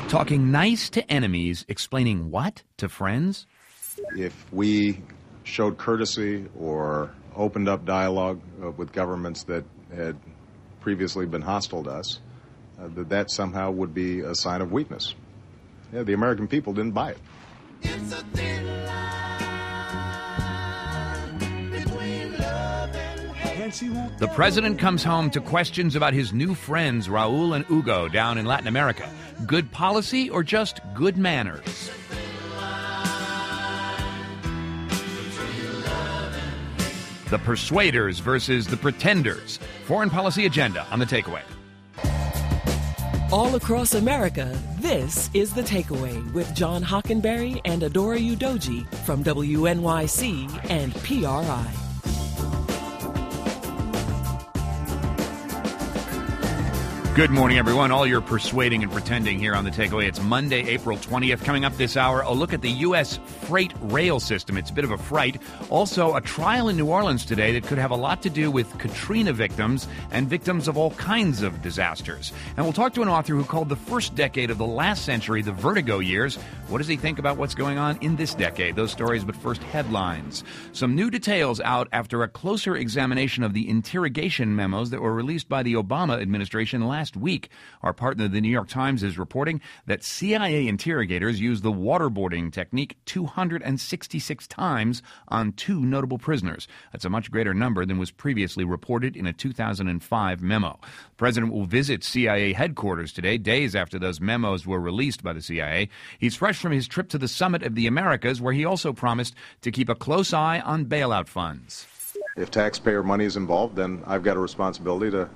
Talking nice to enemies, explaining what to friends? If we showed courtesy or opened up dialogue with governments that had previously been hostile to us, that somehow would be a sign of weakness. Yeah, the American people didn't buy it. It's a thin line between love and hate. The president comes home to questions about his new friends, Raul and Hugo, down in Latin America. Good policy or just good manners? The persuaders versus the pretenders. Foreign policy agenda on The Takeaway. All across America, this is The Takeaway with John Hockenberry and Adora Udoji from WNYC and PRI. Good morning, everyone. All your persuading and pretending here on The Takeaway. It's Monday, April 20th. Coming up this hour, a look at the U.S. freight rail system. It's a bit of a fright. Also, a trial in New Orleans today that could have a lot to do with Katrina victims and victims of all kinds of disasters. And we'll talk to an author who called the first decade of the last century the vertigo years. What does he think about what's going on in this decade? Those stories, but first, headlines. Some new details out after a closer examination of the interrogation memos that were released by the Obama administration last week. Our partner, the New York Times, is reporting that CIA interrogators used the waterboarding technique 266 times on two notable prisoners. That's a much greater number than was previously reported in a 2005 memo. The president will visit CIA headquarters today, days after those memos were released by the CIA. He's fresh from his trip to the Summit of the Americas, where he also promised to keep a close eye on bailout funds. If taxpayer money is involved, then I've got a responsibility to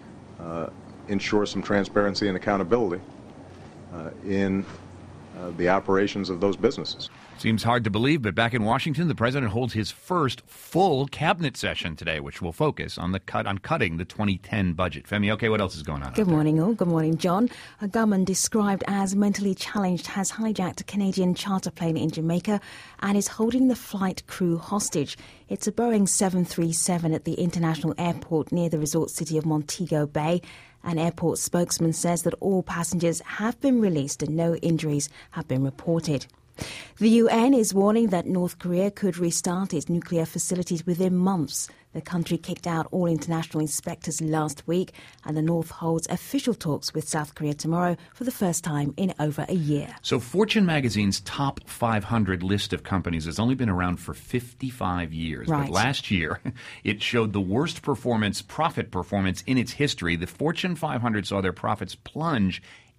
ensure some transparency and accountability in the operations of those businesses. Seems hard to believe, but back in Washington, the president holds his first full cabinet session today, which will focus on cutting the 2010 budget. Femi, okay, what else is going on? Good morning, all. Good morning, John. A gunman described as mentally challenged has hijacked a Canadian charter plane in Jamaica and is holding the flight crew hostage. It's a Boeing 737 at the international airport near the resort city of Montego Bay. An airport spokesman says that all passengers have been released and no injuries have been reported. The UN is warning that North Korea could restart its nuclear facilities within months. The country kicked out all international inspectors last week, and the North holds official talks with South Korea tomorrow for the first time in over a year. So Fortune magazine's top 500 list of companies has only been around for 55 years. Right. But last year, it showed the worst profit performance in its history. The Fortune 500 saw their profits plunge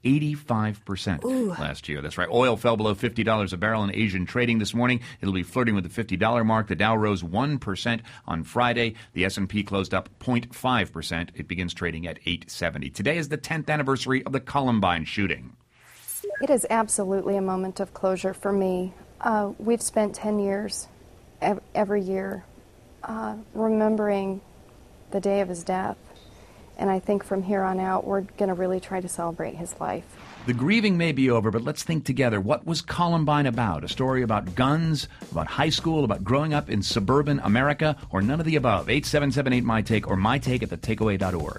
85% last year. That's right. Oil fell below $50 a barrel in Asian trading this morning. It'll be flirting with the $50 mark. The Dow rose 1% on Friday. The S&P closed up 0.5%. It begins trading at 870. Today is the 10th anniversary of the Columbine shooting. It is absolutely a moment of closure for me. We've spent 10 years every year remembering the day of his death. And I think from here on out, we're going to really try to celebrate his life. The grieving may be over, but let's think together. What was Columbine about? A story about guns, about high school, about growing up in suburban America, or none of the above? 877-8MY-TAKE or mytake at thetakeaway.org.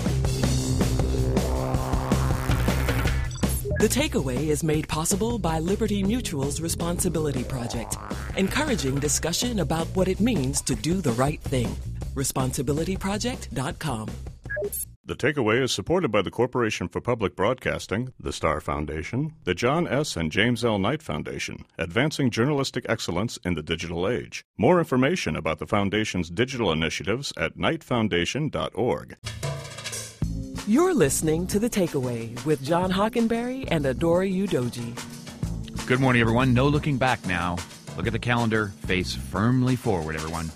The Takeaway is made possible by Liberty Mutual's Responsibility Project, encouraging discussion about what it means to do the right thing. ResponsibilityProject.com. The Takeaway is supported by the Corporation for Public Broadcasting, the Star Foundation, the John S. and James L. Knight Foundation, advancing journalistic excellence in the digital age. More information about the Foundation's digital initiatives at knightfoundation.org. You're listening to The Takeaway with John Hockenberry and Adora Udoji. Good morning, everyone. No looking back now. Look at the calendar. Face firmly forward, everyone.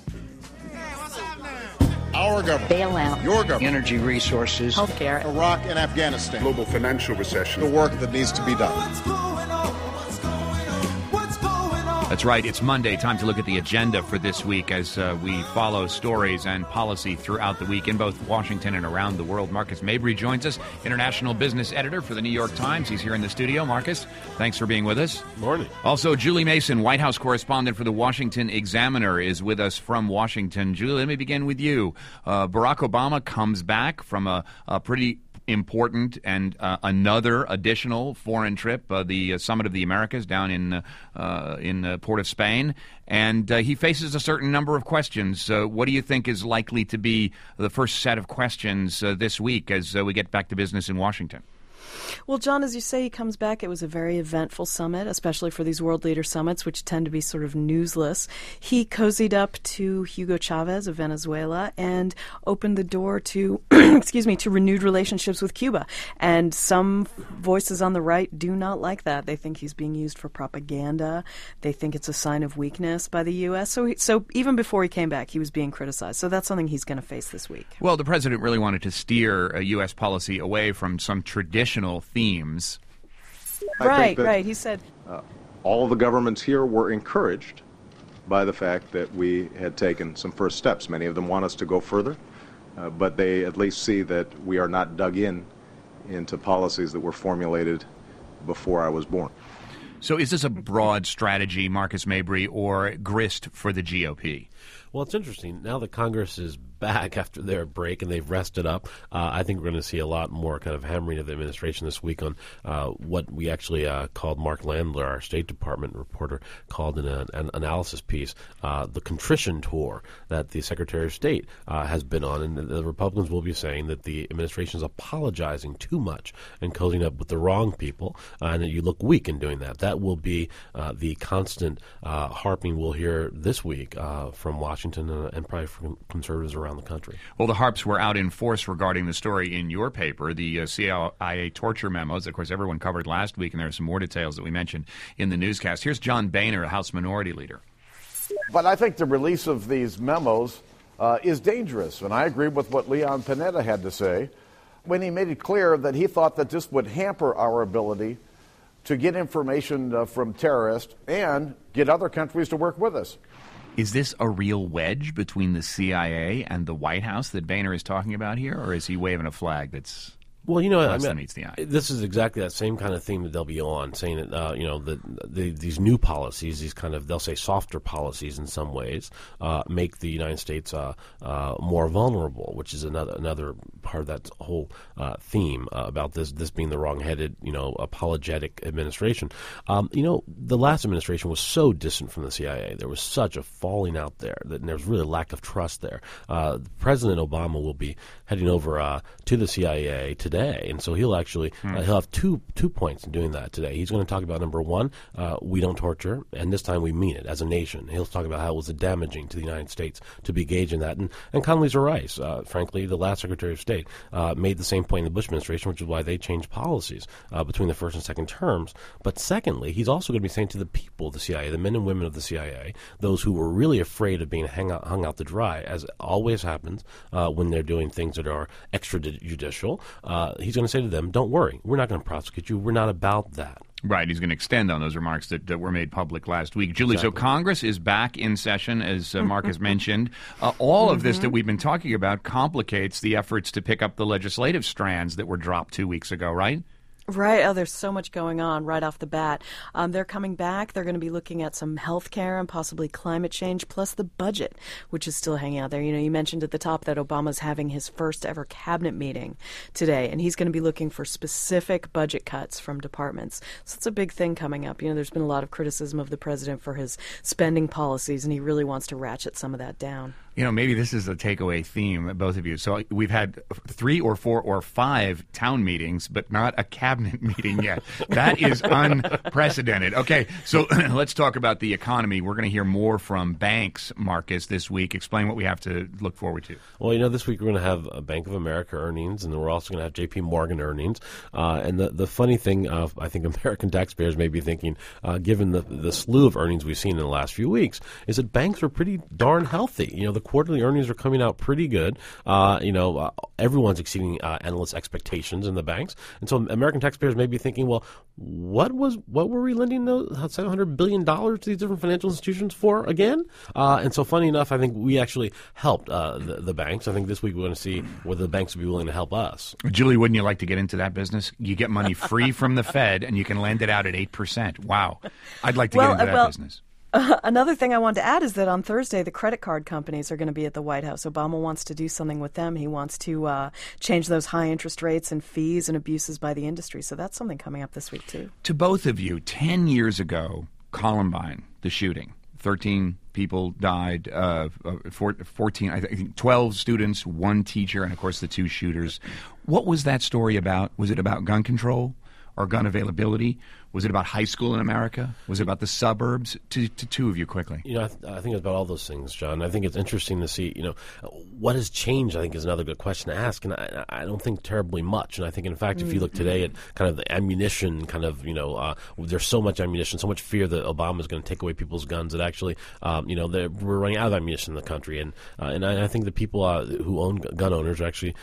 Our government, bailout, your government, energy resources, Healthcare, Iraq and Afghanistan, global financial recession, the work that needs to be done. That's right. It's Monday. Time to look at the agenda for this week as we follow stories and policy throughout the week in both Washington and around the world. Marcus Mabry joins us, international business editor for the New York Times. He's here in the studio. Marcus, thanks for being with us. Morning. Also, Julie Mason, White House correspondent for the Washington Examiner, is with us from Washington. Julie, let me begin with you. Barack Obama comes back from a pretty important and another additional foreign trip, the Summit of the Americas down in Port of Spain, and he faces a certain number of questions. What do you think is likely to be the first set of questions this week as we get back to business in Washington? Well, John, as you say, he comes back. It was a very eventful summit, especially for these world leader summits, which tend to be sort of newsless. He cozied up to Hugo Chavez of Venezuela and opened the door to, to renewed relationships with Cuba. And some voices on the right do not like that. They think he's being used for propaganda. They think it's a sign of weakness by the U.S. So even before he came back, he was being criticized. So that's something he's going to face this week. Well, the president really wanted to steer U.S. policy away from some traditional themes. Right. He said all of the governments here were encouraged by the fact that we had taken some first steps. Many of them want us to go further, but they at least see that we are not dug into policies that were formulated before I was born. So is this a broad strategy, Marcus Mabry, or grist for the GOP? Well, it's interesting. Now that Congress is back after their break and they've rested up, I think we're going to see a lot more kind of hammering of the administration this week on what we actually called Mark Landler, our State Department reporter, called in an analysis piece, the contrition tour that the Secretary of State has been on. And the Republicans will be saying that the administration is apologizing too much and cozying up with the wrong people, and that you look weak in doing that. That will be the constant harping we'll hear this week from Washington and probably from conservatives around the country. Well, the harps were out in force regarding the story in your paper, the CIA torture memos. Of course, everyone covered last week, and there are some more details that we mentioned in the newscast. Here's John Boehner, House Minority Leader. But I think the release of these memos is dangerous, and I agree with what Leon Panetta had to say when he made it clear that he thought that this would hamper our ability to get information from terrorists and get other countries to work with us. Is this a real wedge between the CIA and the White House that Boehner is talking about here, or is he waving a flag that's less than meets the eye? This is exactly that same kind of theme that they'll be on, saying that these new policies, these kind of, they'll say softer policies in some ways, make the United States more vulnerable, which is another part of that whole theme about this being the wrong-headed, apologetic administration. The last administration was so distant from the CIA. There was such a falling out there, and there was really a lack of trust there. President Obama will be heading over to the CIA today, and so he'll actually he'll have two points in doing that today. He's going to talk about, number one, we don't torture, and this time we mean it as a nation. He'll talk about how it was damaging to the United States to be engaged in that. And Condoleezza Rice, frankly, the last Secretary of State, made the same point in the Bush administration, which is why they changed policies between the first and second terms. But secondly, he's also going to be saying to the people of the CIA, the men and women of the CIA, those who were really afraid of being hung out to dry, as always happens when they're doing things that are extrajudicial, he's going to say to them, don't worry, we're not going to prosecute you. We're not about that. Right. He's going to extend on those remarks that were made public last week. Julie, exactly. So Congress is back in session, as Mark has mentioned. All of this that we've been talking about complicates the efforts to pick up the legislative strands that were dropped 2 weeks ago, right? Right. Oh, there's so much going on right off the bat. They're coming back. They're going to be looking at some health care and possibly climate change, plus the budget, which is still hanging out there. You mentioned at the top that Obama's having his first ever cabinet meeting today, and he's going to be looking for specific budget cuts from departments. So it's a big thing coming up. There's been a lot of criticism of the president for his spending policies, and he really wants to ratchet some of that down. Maybe this is a takeaway theme, both of you. So we've had 3 or 4 or 5 town meetings, but not a cabinet meeting yet. That is unprecedented. Okay, so let's talk about the economy. We're going to hear more from banks, Marcus, this week. Explain what we have to look forward to. Well, this week we're going to have Bank of America earnings, and then we're also going to have J.P. Morgan earnings. And the funny thing, I think American taxpayers may be thinking, given the slew of earnings we've seen in the last few weeks, is that banks are pretty darn healthy. The quarterly earnings are coming out pretty good. Everyone's exceeding analyst expectations in the banks. And so American taxpayers may be thinking, well, what were we lending those $700 billion to these different financial institutions for again? And so funny enough, I think we actually helped the banks. I think this week we're going to see whether the banks will be willing to help us. Julie, wouldn't you like to get into that business? You get money free from the Fed and you can lend it out at 8%. Wow. I'd like to get into that business. Another thing I wanted to add is that on Thursday, the credit card companies are going to be at the White House. Obama wants to do something with them. He wants to change those high interest rates and fees and abuses by the industry. So that's something coming up this week, too. To both of you, 10 years ago, Columbine, the shooting, 13 people died, 14, I think 12 students, 1 teacher, and, of course, the 2 shooters. What was that story about? Was it about gun control or gun availability? Was it about high school in America? Was it about the suburbs? To 2 of you, quickly. I think it's about all those things, John. I think it's interesting to see, what has changed, I think, is another good question to ask. And I don't think terribly much. And I think, in fact, if you look today at kind of the ammunition, there's so much ammunition, so much fear that Obama is going to take away people's guns that actually, we're running out of ammunition in the country. And I think the people who own gun owners are actually,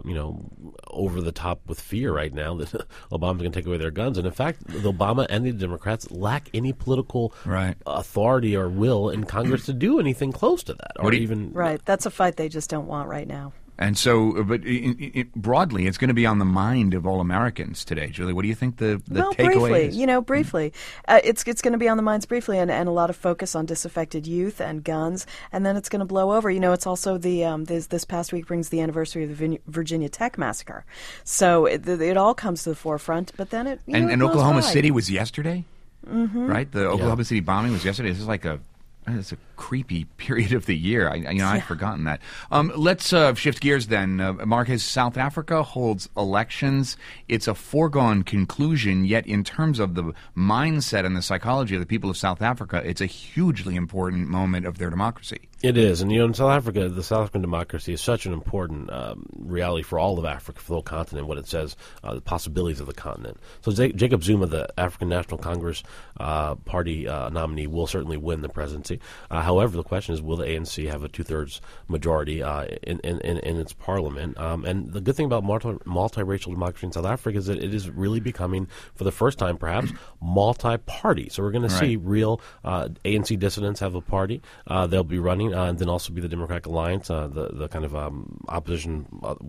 over the top with fear right now that Obama's going to take away their guns. And, in fact, Obama and the Democrats lack any political authority or will in Congress to do anything close to that. Right. That's a fight they just don't want right now. And so, but broadly, it's going to be on the mind of all Americans today. Julie, what do you think the takeaway is? Briefly. It's going to be on the minds briefly, and a lot of focus on disaffected youth and guns, and then it's going to blow over. It's also this past week brings the anniversary of the Virginia Tech massacre. So it all comes to the forefront, but then it And Oklahoma City was yesterday, right? The Oklahoma City bombing was yesterday. This is like it's a creepy period of the year. I'd forgotten that. Let's shift gears then. Marcus, South Africa holds elections. It's a foregone conclusion, yet in terms of the mindset and the psychology of the people of South Africa, it's a hugely important moment of their democracy. It is. And, in South Africa, the South African democracy is such an important reality for all of Africa, for the whole continent, what it says, the possibilities of the continent. So Jacob Zuma, the African National Congress party nominee, will certainly win the presidency. However, the question is, will the ANC have a 2/3 majority in its parliament? And the good thing about multiracial democracy in South Africa is that it is really becoming, for the first time perhaps, multi-party. So we're going to see real ANC dissidents have a party. They'll be running, and then also be the Democratic Alliance, the kind of opposition.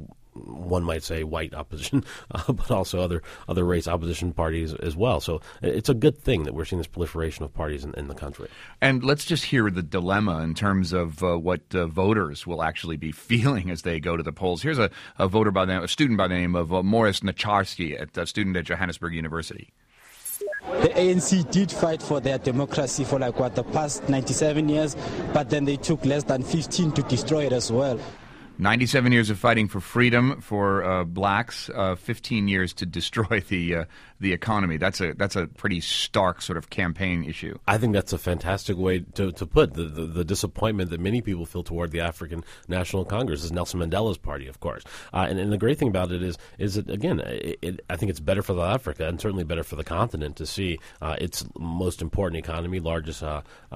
One might say white opposition, but also other race opposition parties as well. So it's a good thing that we're seeing this proliferation of parties in the country. And let's just hear the dilemma in terms of what voters will actually be feeling as they go to the polls. Here's a student by the name of Morris Nacharski, a student at Johannesburg University. The ANC did fight for their democracy for the past 97 years, but then they took less than 15 to destroy it as well. 97 years of fighting for freedom for blacks, 15 years to destroy the economy. That's a pretty stark sort of campaign issue. I think that's a fantastic way to put the disappointment that many people feel toward the African National Congress. Is Nelson Mandela's party, of course. And the great thing about it is that, again, I think it's better for South Africa and certainly better for the continent to see its most important economy, largest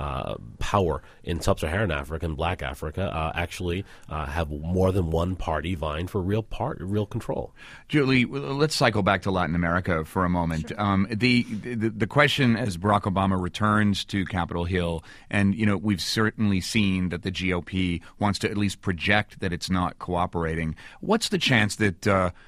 power in sub-Saharan Africa and black Africa actually have more than one party vying for real control. Julie, let's cycle back to Latin America for a moment. Sure. The question, as Barack Obama returns to Capitol Hill, and we've certainly seen that the GOP wants to at least project that it's not cooperating. What's the chance that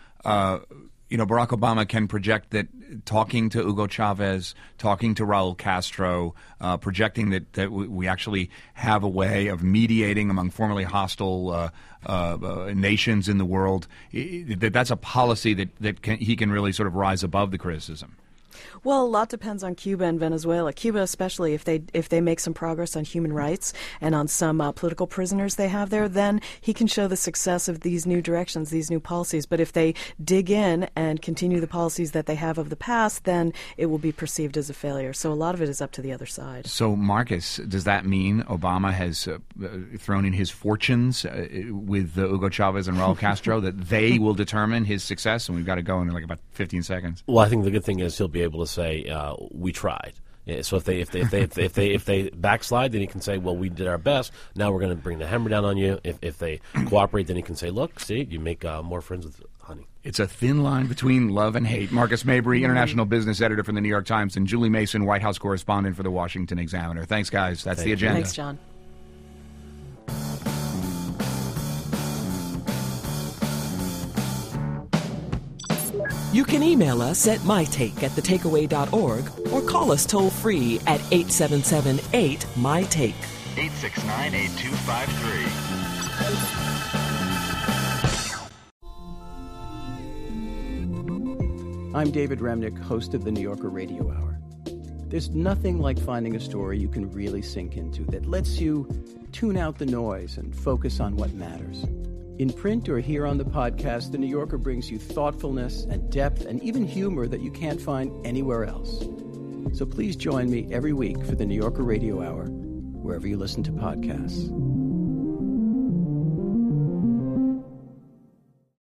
Barack Obama can project that talking to Hugo Chavez, talking to Raul Castro, projecting that we actually have a way of mediating among formerly hostile nations in the world, that's a policy that he can really sort of rise above the criticism? Well, a lot depends on Cuba and Venezuela. Cuba, especially, if they make some progress on human rights and on some political prisoners they have there, then he can show the success of these new directions, these new policies. But if they dig in and continue the policies that they have of the past, then it will be perceived as a failure. So a lot of it is up to the other side. So, Marcus, does that mean Obama has thrown in his fortunes with Hugo Chavez and Raul Castro, that they will determine his success? And we've got to go in like about 15 seconds. Well, I think the good thing is he'll be able to say, we tried. Yeah, so if they backslide, then he can say, well, we did our best. Now we're going to bring the hammer down on you. If they cooperate, then he can say, look, see, you make more friends with honey. It's a thin line between love and hate. Marcus Mabry, international business editor for the New York Times, and Julie Mason, White House correspondent for the Washington Examiner. Thanks, guys. That's the agenda. Thanks, John. You can email us at mytake@thetakeaway.org or call us toll-free at 877-8-MY-TAKE. 869-8253. I'm David Remnick, host of the New Yorker Radio Hour. There's nothing like finding a story you can really sink into that lets you tune out the noise and focus on what matters. In print or here on the podcast, The New Yorker brings you thoughtfulness and depth and even humor that you can't find anywhere else. So please join me every week for The New Yorker Radio Hour, wherever you listen to podcasts.